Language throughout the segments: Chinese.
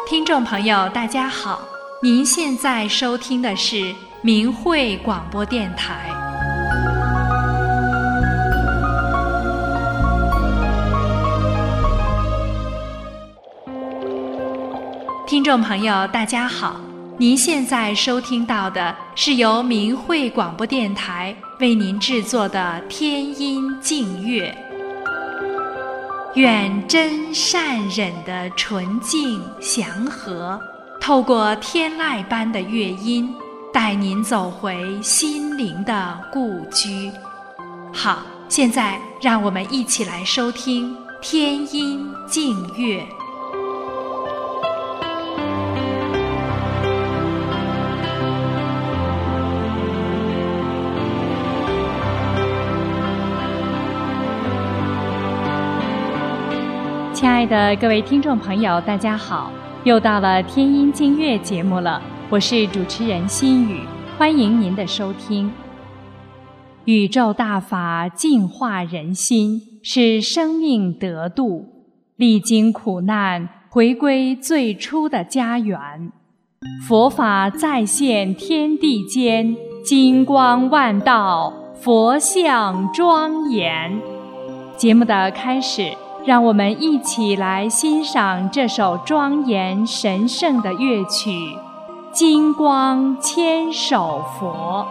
听众朋友大家好，您现在收听的是明慧广播电台。听众朋友大家好，您现在收听到的是由明慧广播电台为您制作的天音净乐。愿真善忍的纯净祥和，透过天籁般的乐音，带您走回心灵的故居。好，现在让我们一起来收听天音净乐。亲爱的各位听众朋友大家好，又到了天音净乐节目了，我是主持人心雨，欢迎您的收听。宇宙大法净化人心，使生命得度，历经苦难回归最初的家园，佛法再现天地间，金光万道，佛像庄严。节目的开始，让我们一起来欣赏这首庄严神圣的乐曲《金光千手佛》。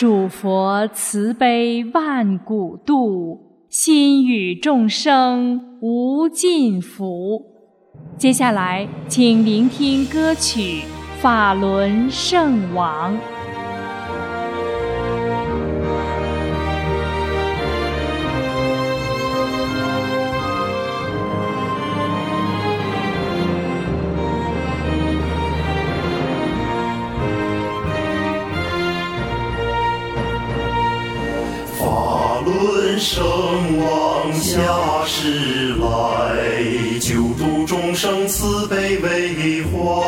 主佛慈悲万古度，心与众生无尽福。接下来，请聆听歌曲《法轮圣王》。 法轮圣王下世来，救度众生慈悲为怀，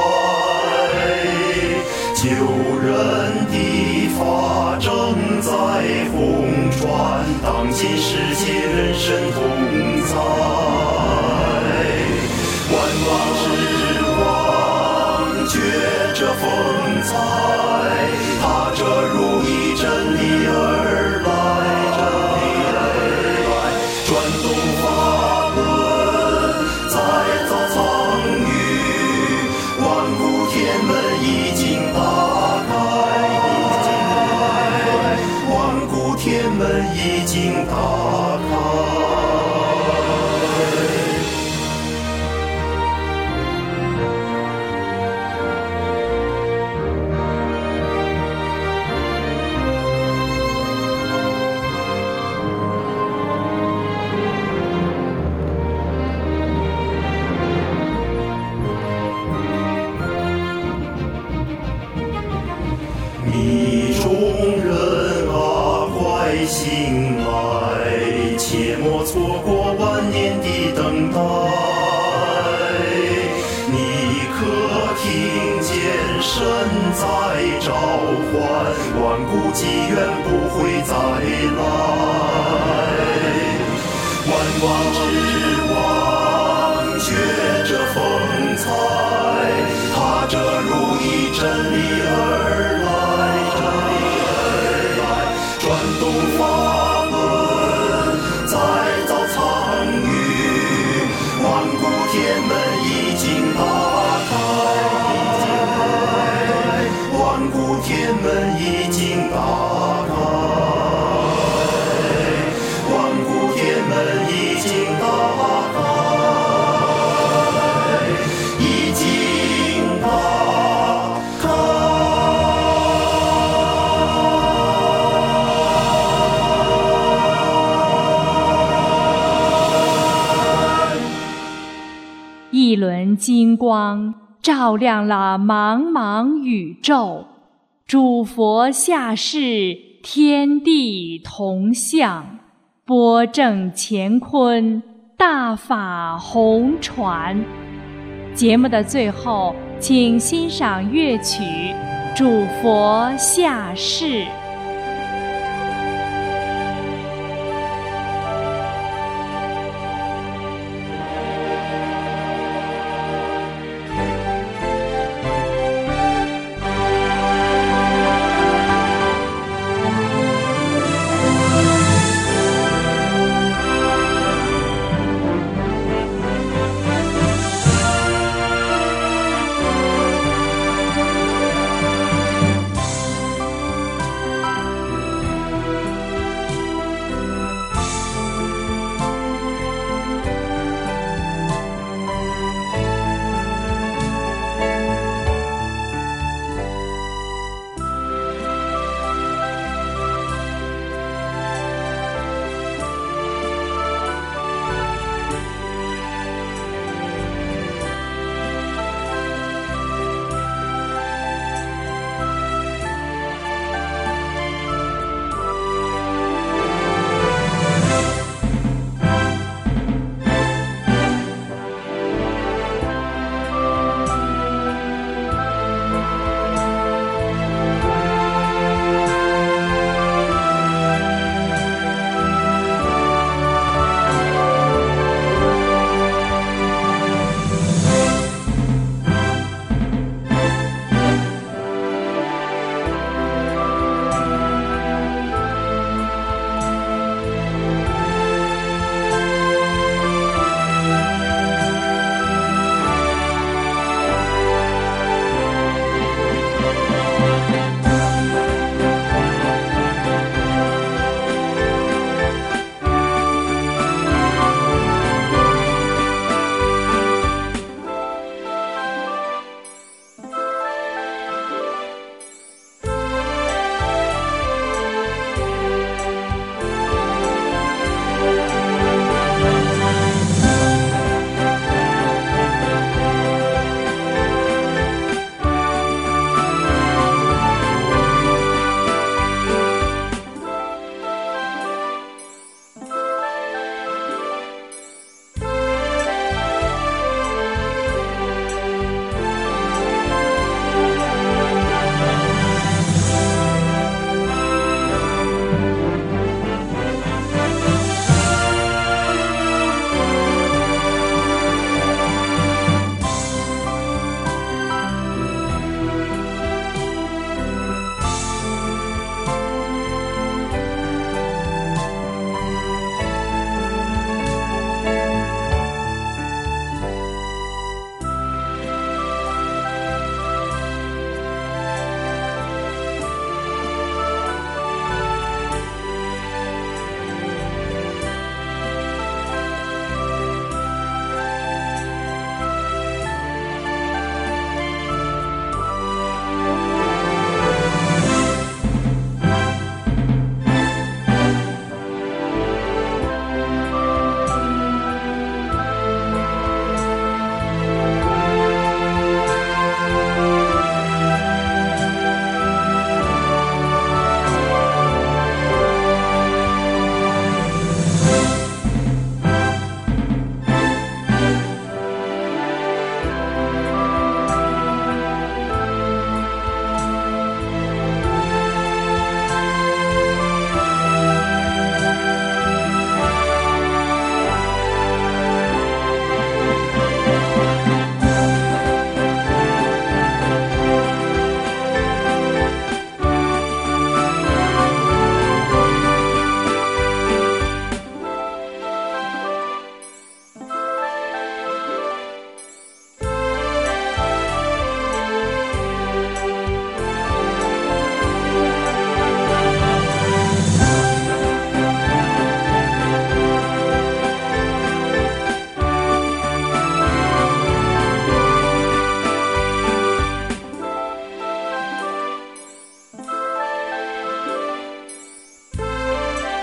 救人的法正在红传，当今世界人神同在，万王之王觉着风采，踏着如意真理而来，转动法轮再造苍宇，万古天门已经打开，万古天门已经打开。你众人啊，快醒来，切莫错过万年的等待。你可听见神在召唤，万古机缘不会再来。万王之王觉着风采，踏着如意真理而来，转动法轮再造苍宇，万古天门已经打开，万古天门已经打开，万古天门已经打开，已经打开。 一轮金光照亮了茫茫宇宙，主佛下世，天地同向，波正乾坤，大法弘传。节目的最后，请欣赏乐曲《主佛下世》。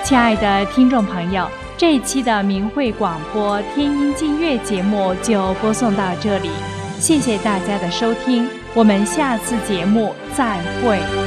亲爱的听众朋友，这一期的明慧广播天音净月节目就播送到这里，谢谢大家的收听，我们下次节目再会。